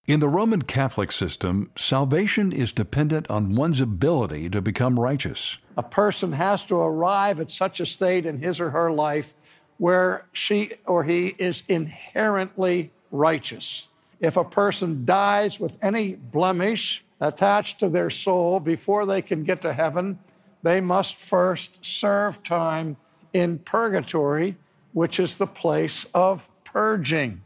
In the Roman Catholic system, salvation is dependent on one's ability to become righteous. A person has to arrive at such a state in his or her life where she or he is inherently righteous. If a person dies with any blemish attached to their soul before they can get to heaven, they must first serve time in purgatory, which is the place of purging.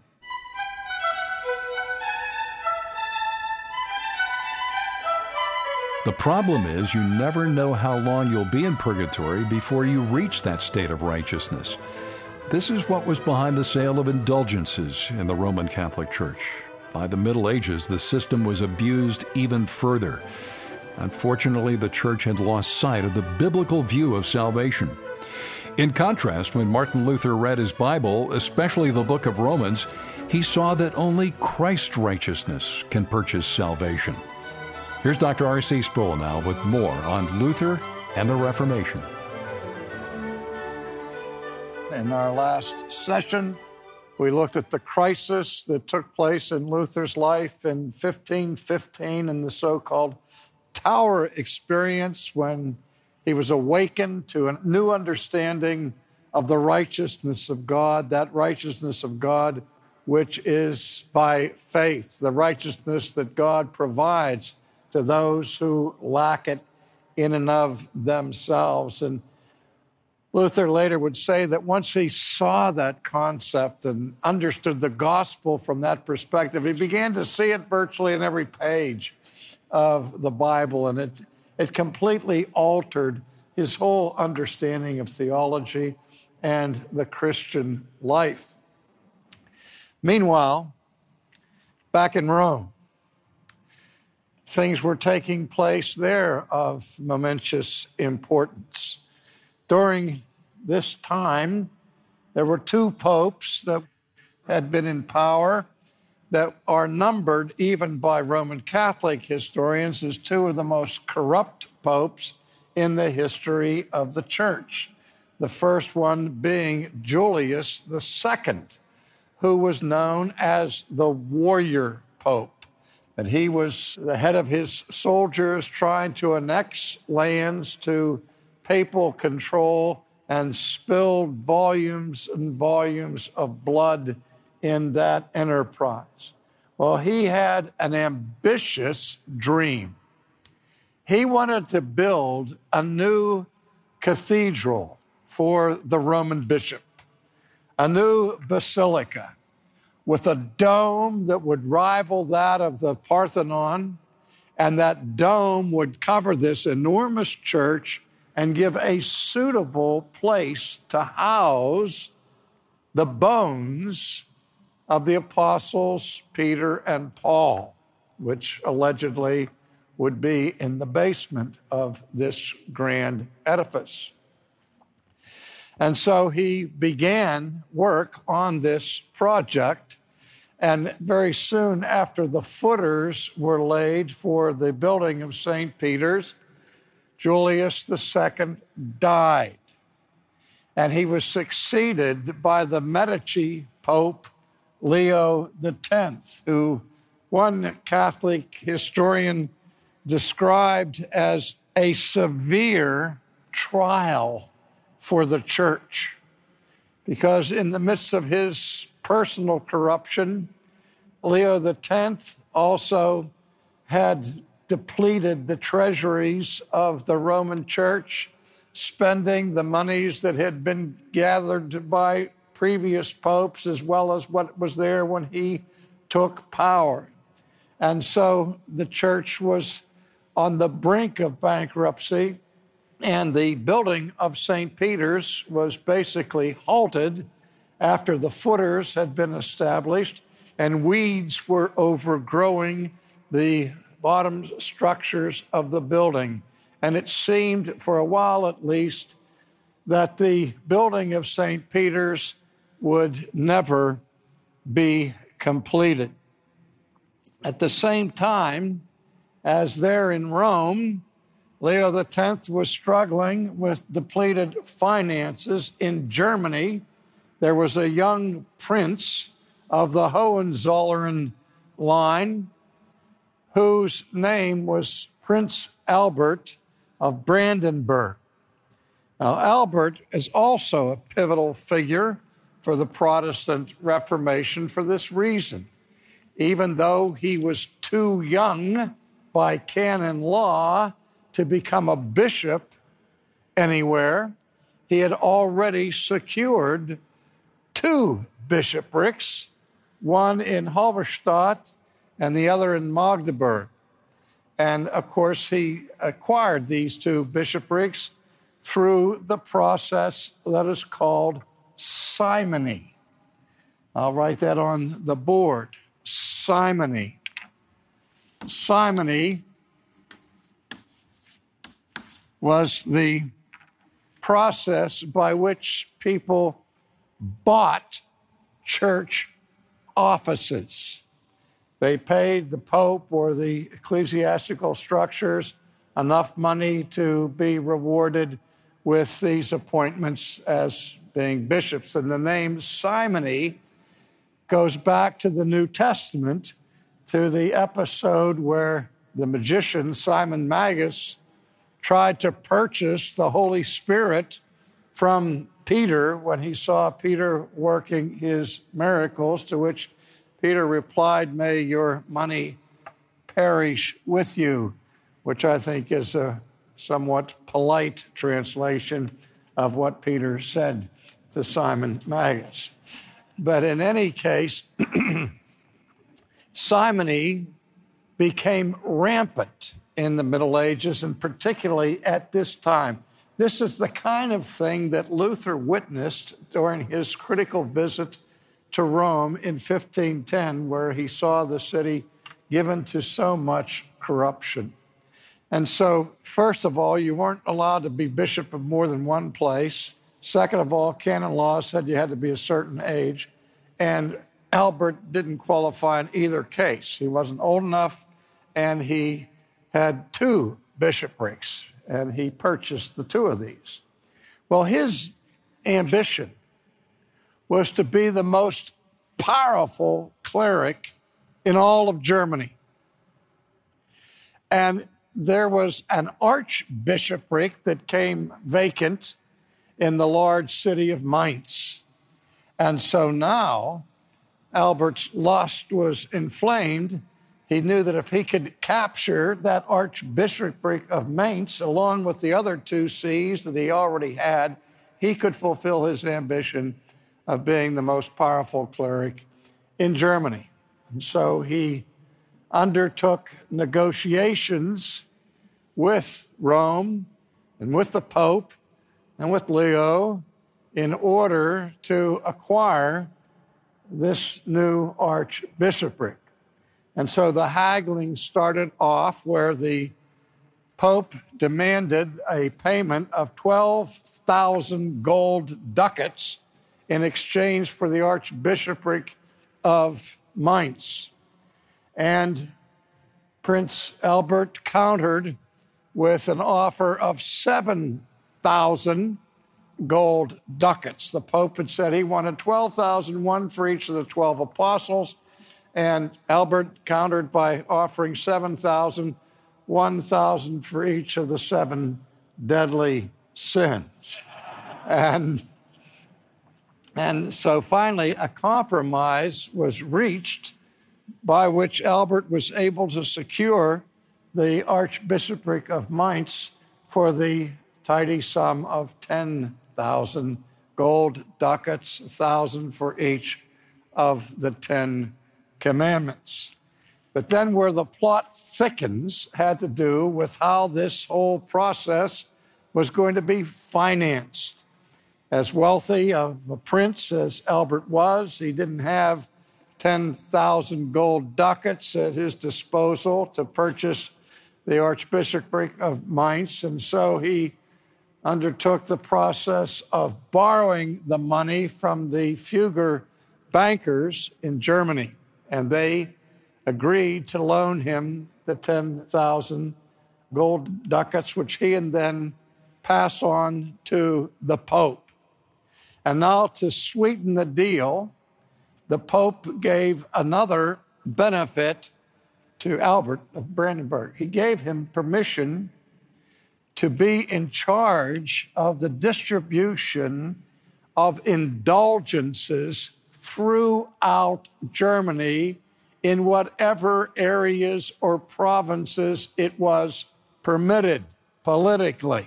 The problem is you never know how long you'll be in purgatory before you reach that state of righteousness. This is what was behind the sale of indulgences in the Roman Catholic Church. By the Middle Ages, the system was abused even further. Unfortunately, the Church had lost sight of the biblical view of salvation. In contrast, when Martin Luther read his Bible, especially the book of Romans, he saw that only Christ's righteousness can purchase salvation. Here's Dr. R.C. Sproul now with more on Luther and the Reformation. In our last session, we looked at the crisis that took place in Luther's life in 1515 in the so-called Tower experience, when he was awakened to a new understanding of the righteousness of God, that righteousness of God which is by faith, the righteousness that God provides to those who lack it in and of themselves. And Luther later would say that once he saw that concept and understood the gospel from that perspective, he began to see it virtually in every page of the Bible, and it completely altered his whole understanding of theology and the Christian life. Meanwhile, back in Rome, things were taking place there of momentous importance. During this time, there were two popes that had been in power that are numbered even by Roman Catholic historians as two of the most corrupt popes in the history of the Church. The first one being Julius II, who was known as the warrior pope. And he was the head of his soldiers trying to annex lands to papal control and spilled volumes and volumes of blood in that enterprise. Well, he had an ambitious dream. He wanted to build a new cathedral for the Roman bishop, a new basilica with a dome that would rival that of the Parthenon, and that dome would cover this enormous church and give a suitable place to house the bones of the apostles Peter and Paul, which allegedly would be in the basement of this grand edifice. And so he began work on this project, and very soon after the footers were laid for the building of St. Peter's, Julius II died, and he was succeeded by the Medici Pope Leo X, who one Catholic historian described as a severe trial for the church, because in the midst of his personal corruption, Leo X also had depleted the treasuries of the Roman Church, spending the monies that had been gathered by previous popes as well as what was there when he took power. And so the church was on the brink of bankruptcy, and the building of St. Peter's was basically halted after the footers had been established and weeds were overgrowing the bottom structures of the building. And it seemed, for a while at least, that the building of St. Peter's would never be completed. At the same time, as there in Rome, Leo X was struggling with depleted finances. In Germany, there was a young prince of the Hohenzollern line, whose name was Prince Albert of Brandenburg. Now, Albert is also a pivotal figure for the Protestant Reformation for this reason. Even though he was too young by canon law to become a bishop anywhere, he had already secured 2 bishoprics, one in Halberstadt and the other in Magdeburg. And of course, he acquired these 2 bishoprics through the process that is called simony. I'll write that on the board. Simony. Simony was the process by which people bought church offices. They paid the Pope or the ecclesiastical structures enough money to be rewarded with these appointments as being bishops. And the name simony goes back to the New Testament, to the episode where the magician Simon Magus tried to purchase the Holy Spirit from Peter when he saw Peter working his miracles, to which Peter replied, "May your money perish with you," which I think is a somewhat polite translation of what Peter said to Simon Magus. But in any case, simony became rampant in the Middle Ages, and particularly at this time. This is the kind of thing that Luther witnessed during his critical visit to Rome in 1510, where he saw the city given to so much corruption. And so, first of all, you weren't allowed to be bishop of more than one place. Second of all, canon law said you had to be a certain age. And Albert didn't qualify in either case. He wasn't old enough, and he had 2 bishoprics, and he purchased the 2 of these. Well, his ambition was to be the most powerful cleric in all of Germany. And there was an archbishopric that came vacant in the large city of Mainz. And so now Albert's lust was inflamed. He knew that if he could capture that archbishopric of Mainz, along with the other 2 sees that he already had, he could fulfill his ambition of being the most powerful cleric in Germany. And so he undertook negotiations with Rome and with the Pope and with Leo in order to acquire this new archbishopric. And so the haggling started off where the Pope demanded a payment of 12,000 gold ducats in exchange for the archbishopric of Mainz. And Prince Albert countered with an offer of 7,000 gold ducats. The Pope had said he wanted 12,000, one for each of the 12 apostles, and Albert countered by offering 7,000, 1,000 for each of the 7 deadly sins. And so finally a compromise was reached by which Albert was able to secure the Archbishopric of Mainz for the tidy sum of 10,000 gold ducats, 1,000 for each of the 10 commandments. But then where the plot thickens had to do with how this whole process was going to be financed. As wealthy of a prince as Albert was, he didn't have 10,000 gold ducats at his disposal to purchase the Archbishopric of Mainz, and so he undertook the process of borrowing the money from the Fugger bankers in Germany, and they agreed to loan him the 10,000 gold ducats, which he and then passed on to the Pope. And now to sweeten the deal, the Pope gave another benefit to Albert of Brandenburg. He gave him permission to be in charge of the distribution of indulgences throughout Germany in whatever areas or provinces it was permitted politically.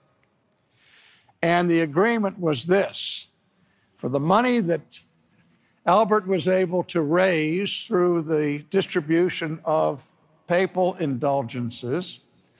And the agreement was this: for the money that Albert was able to raise through the distribution of papal indulgences,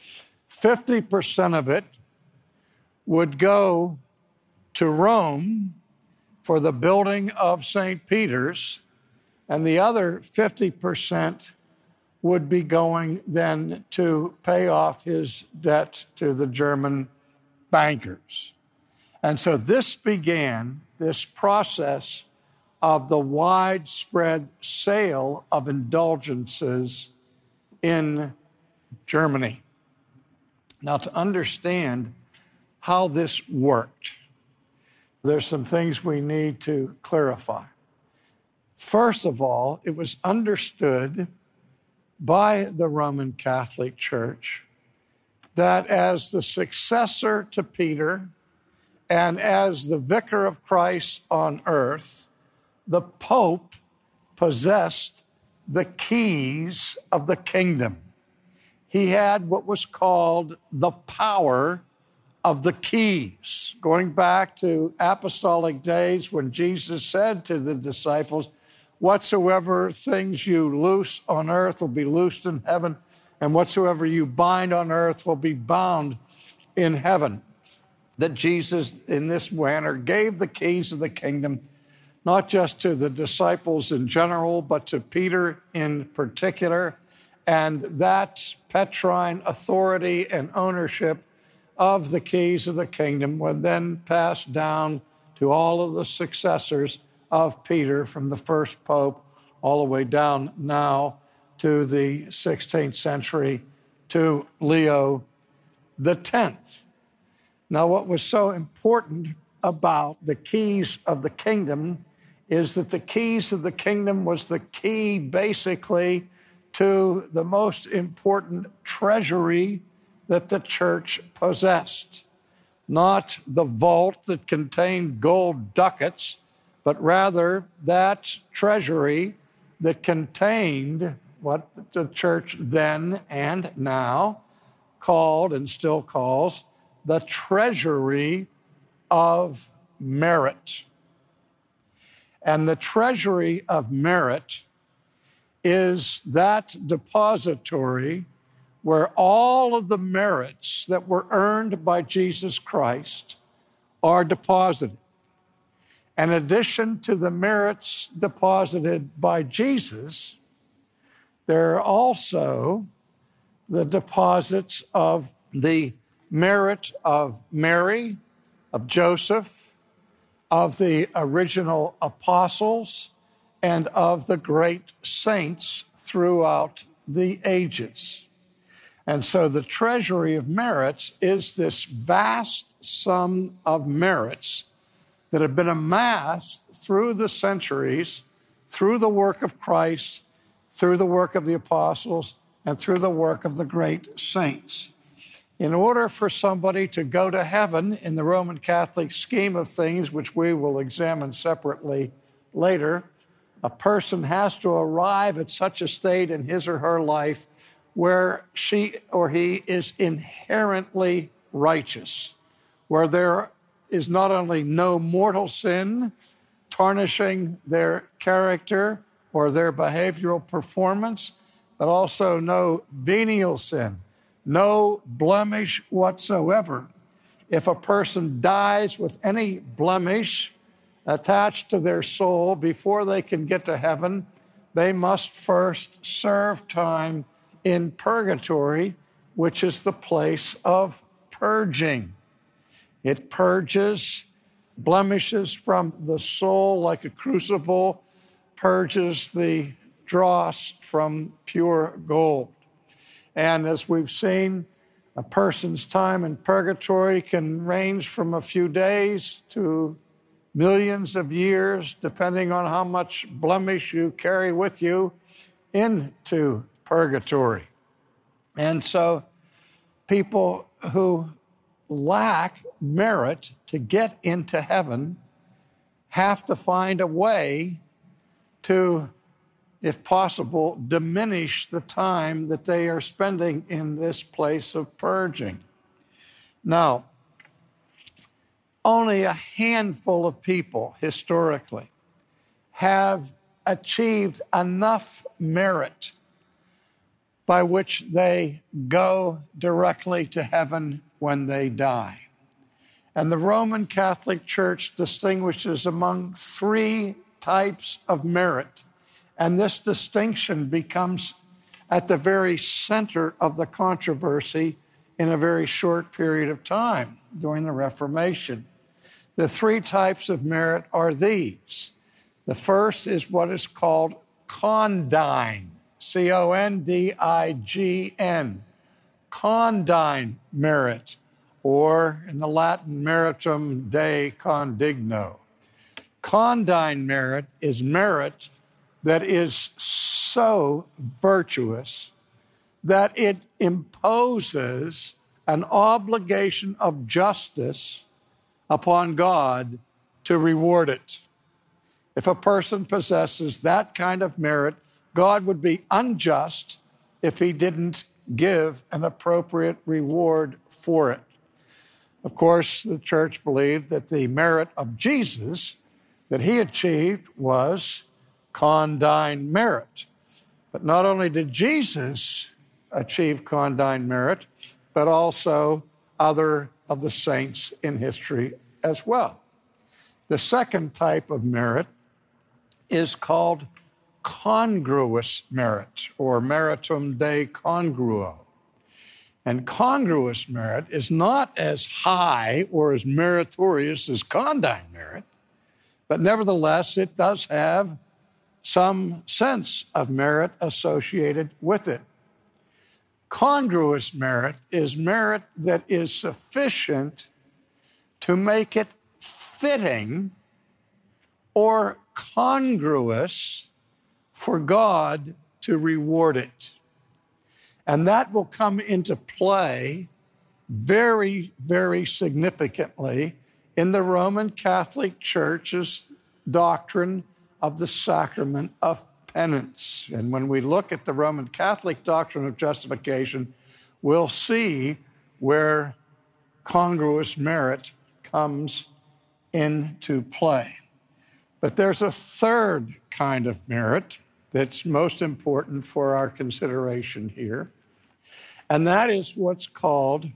50% of it would go to Rome for the building of St. Peter's, and the other 50% would be going then to pay off his debt to the German bankers. And so this began this process of the widespread sale of indulgences in Germany. Now, to understand how this worked, there's some things we need to clarify. First of all, it was understood by the Roman Catholic Church that as the successor to Peter and as the vicar of Christ on earth, the Pope possessed the keys of the kingdom. He had what was called the power of the keys, going back to apostolic days when Jesus said to the disciples, whatsoever things you loose on earth will be loosed in heaven, and whatsoever you bind on earth will be bound in heaven. That Jesus, in this manner, gave the keys of the kingdom, not just to the disciples in general, but to Peter in particular. And that Petrine authority and ownership of the keys of the kingdom were then passed down to all of the successors of Peter from the first pope all the way down now to the 16th century to Leo X. Now, what was so important about the keys of the kingdom is that the keys of the kingdom was the key basically to the most important treasury that the church possessed. Not the vault that contained gold ducats, but rather that treasury that contained what the church then and now called and still calls the treasury of merit. And the treasury of merit is that depository where all of the merits that were earned by Jesus Christ are deposited. In addition to the merits deposited by Jesus, there are also the deposits of the merit of Mary, of Joseph, of the original apostles, and of the great saints throughout the ages. And so the treasury of merits is this vast sum of merits that have been amassed through the centuries, through the work of Christ, through the work of the apostles, and through the work of the great saints. In order for somebody to go to heaven in the Roman Catholic scheme of things, which we will examine separately later, a person has to arrive at such a state in his or her life where she or he is inherently righteous, where there is not only no mortal sin tarnishing their character or their behavioral performance, but also no venial sin, no blemish whatsoever. If a person dies with any blemish attached to their soul before they can get to heaven, they must first serve time in purgatory, which is the place of purging. It purges blemishes from the soul like a crucible, purges the dross from pure gold. And as we've seen, a person's time in purgatory can range from a few days to millions of years, depending on how much blemish you carry with you into purgatory. And so people who lack merit to get into heaven have to find a way to, if possible, diminish the time that they are spending in this place of purging. Now, only a handful of people historically have achieved enough merit by which they go directly to heaven when they die. And the Roman Catholic Church distinguishes among three types of merit. And this distinction becomes at the very center of the controversy in a very short period of time during the Reformation. The three types of merit are these. The first is what is called condign, C-O-N-D-I-G-N, condign merit, or in the Latin, meritum Dei condigno. Condign merit is merit that is so virtuous that it imposes an obligation of justice upon God to reward it. If a person possesses that kind of merit, God would be unjust if he didn't give an appropriate reward for it. Of course, the church believed that the merit of Jesus that he achieved was condign merit. But not only did Jesus achieve condign merit, but also other of the saints in history as well. The second type of merit is called congruous merit, or meritum Dei congruo. And congruous merit is not as high or as meritorious as condign merit, but nevertheless, it does have some sense of merit associated with it. Congruous merit is merit that is sufficient to make it fitting or congruous for God to reward it. And that will come into play very, very significantly in the Roman Catholic Church's doctrine of the sacrament of penance. And when we look at the Roman Catholic doctrine of justification, we'll see where congruous merit comes into play. But there's a third kind of merit that's most important for our consideration here, and that is what's called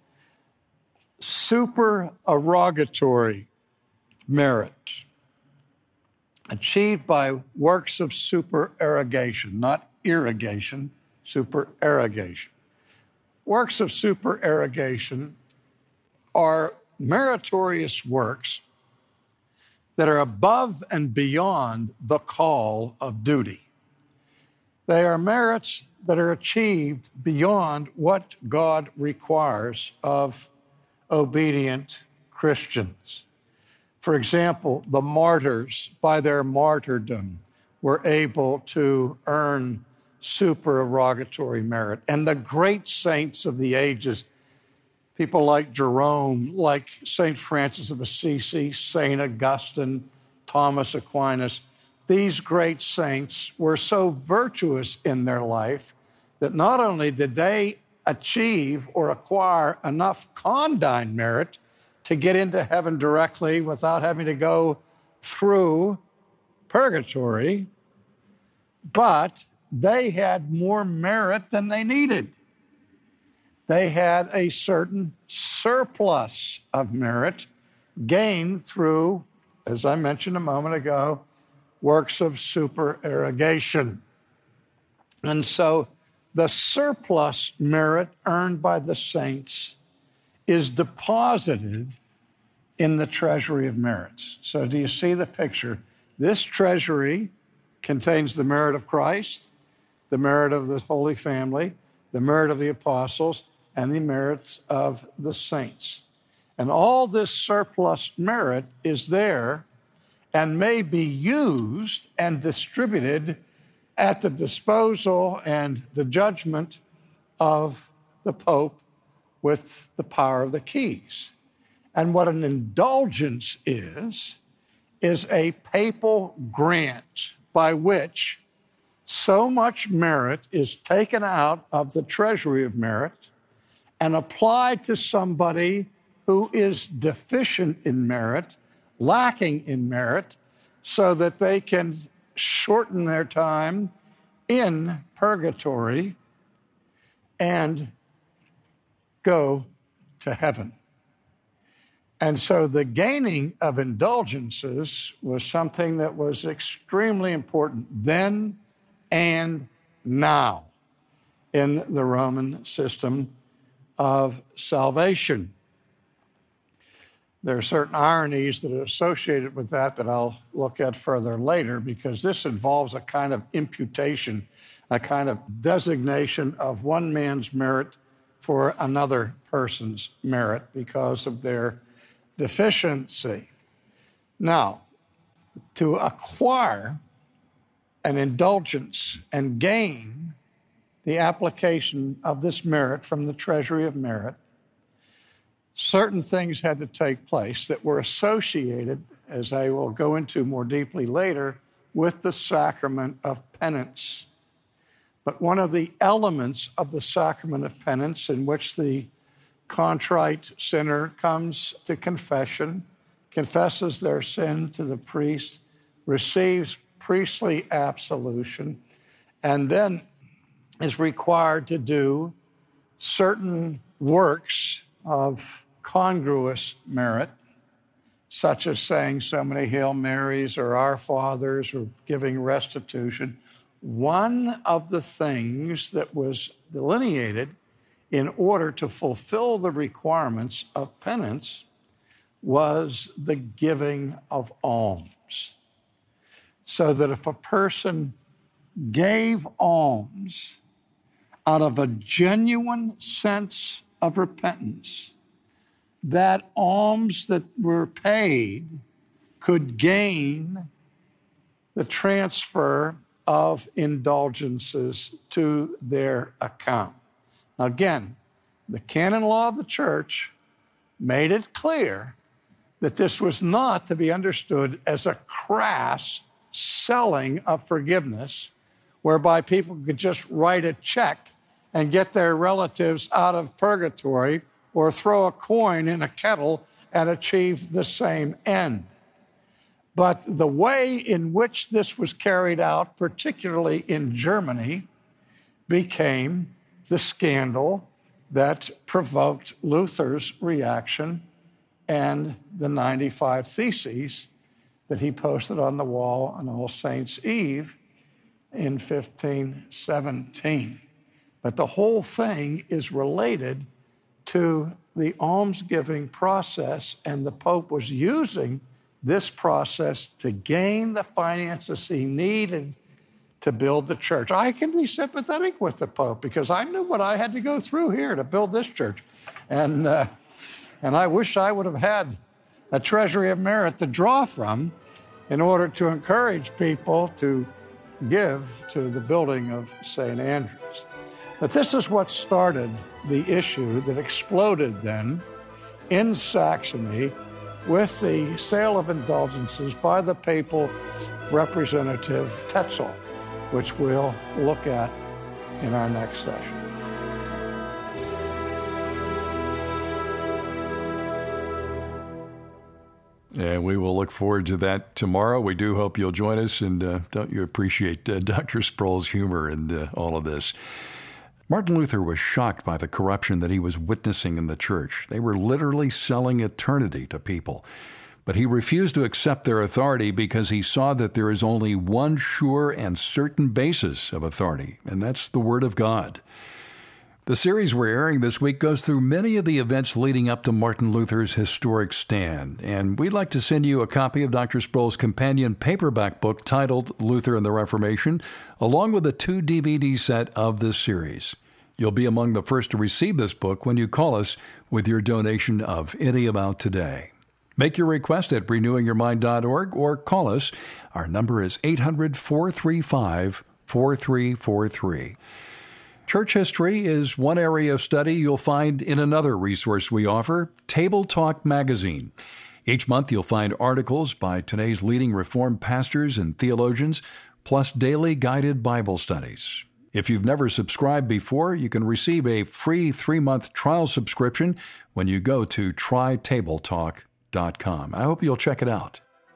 supererogatory merit, achieved by works of supererogation, not irrigation, supererogation. Works of supererogation are meritorious works that are above and beyond the call of duty. They are merits that are achieved beyond what God requires of obedient Christians. For example, the martyrs, by their martyrdom, were able to earn supererogatory merit. And the great saints of the ages, people like Jerome, like St. Francis of Assisi, St. Augustine, Thomas Aquinas, these great saints were so virtuous in their life that not only did they achieve or acquire enough condign merit to get into heaven directly without having to go through purgatory, but they had more merit than they needed. They had a certain surplus of merit gained through, as I mentioned a moment ago, works of supererogation. And so the surplus merit earned by the saints is deposited in the treasury of merits. So do you see the picture? This treasury contains the merit of Christ, the merit of the Holy Family, the merit of the apostles, and the merits of the saints. And all this surplus merit is there and may be used and distributed at the disposal and the judgment of the Pope with the power of the keys. And what an indulgence is a papal grant by which so much merit is taken out of the treasury of merit and applied to somebody who is deficient in merit, lacking in merit, so that they can shorten their time in purgatory and go to heaven. And so the gaining of indulgences was something that was extremely important then and now in the Roman system of salvation. There are certain ironies that are associated with that I'll look at further later, because this involves a kind of imputation, a kind of designation of one man's merit for another person's merit because of their deficiency. Now, to acquire an indulgence and gain the application of this merit from the treasury of merit, certain things had to take place that were associated, as I will go into more deeply later, with the sacrament of penance. But one of the elements of the sacrament of penance, in which the contrite sinner comes to confession, confesses their sin to the priest, receives priestly absolution, and then is required to do certain works of congruous merit, such as saying so many Hail Marys or Our Fathers or giving restitution. One of the things that was delineated in order to fulfill the requirements of penance was the giving of alms. So that if a person gave alms out of a genuine sense of repentance, that alms that were paid could gain the transfer of indulgences to their account. Again, the canon law of the church made it clear that this was not to be understood as a crass selling of forgiveness, whereby people could just write a check and get their relatives out of purgatory, or throw a coin in a kettle and achieve the same end. But the way in which this was carried out, particularly in Germany, became the scandal that provoked Luther's reaction and the 95 Theses that he posted on the wall on All Saints' Eve in 1517. But the whole thing is related to the almsgiving process, and the Pope was using this process to gain the finances he needed to build the church. I can be sympathetic with the Pope because I knew what I had to go through here to build this church. And I wish I would have had a treasury of merit to draw from in order to encourage people to give to the building of St. Andrews. But this is what started the issue that exploded then in Saxony with the sale of indulgences by the papal representative Tetzel, which we'll look at in our next session. And we will look forward to that tomorrow. We do hope you'll join us, and don't you appreciate Dr. Sproul's humor in all of this. Martin Luther was shocked by the corruption that he was witnessing in the church. They were literally selling eternity to people. But he refused to accept their authority because he saw that there is only one sure and certain basis of authority, and that's the Word of God. The series we're airing this week goes through many of the events leading up to Martin Luther's historic stand, and we'd like to send you a copy of Dr. Sproul's companion paperback book titled Luther and the Reformation, along with a 2 DVD set of this series. You'll be among the first to receive this book when you call us with your donation of any amount today. Make your request at renewingyourmind.org or call us. Our number is 800-435-1037. 4343. Church history is one area of study you'll find in another resource we offer, Table Talk Magazine. Each month you'll find articles by today's leading Reformed pastors and theologians, plus daily guided Bible studies. If you've never subscribed before, you can receive a free 3-month trial subscription when you go to trytabletalk.com. I hope you'll check it out.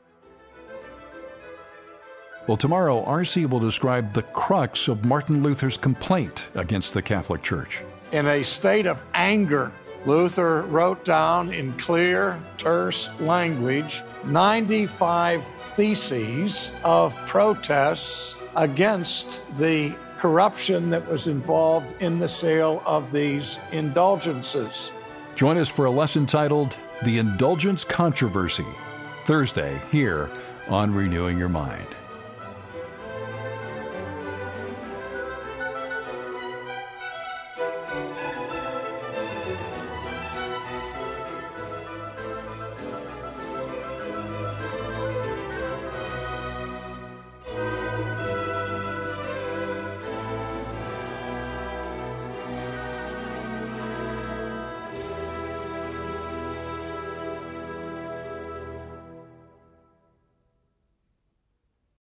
Well, tomorrow, R.C. will describe the crux of Martin Luther's complaint against the Catholic Church. In a state of anger, Luther wrote down in clear, terse language 95 theses of protests against the corruption that was involved in the sale of these indulgences. Join us for a lesson titled The Indulgence Controversy, Thursday here on Renewing Your Mind.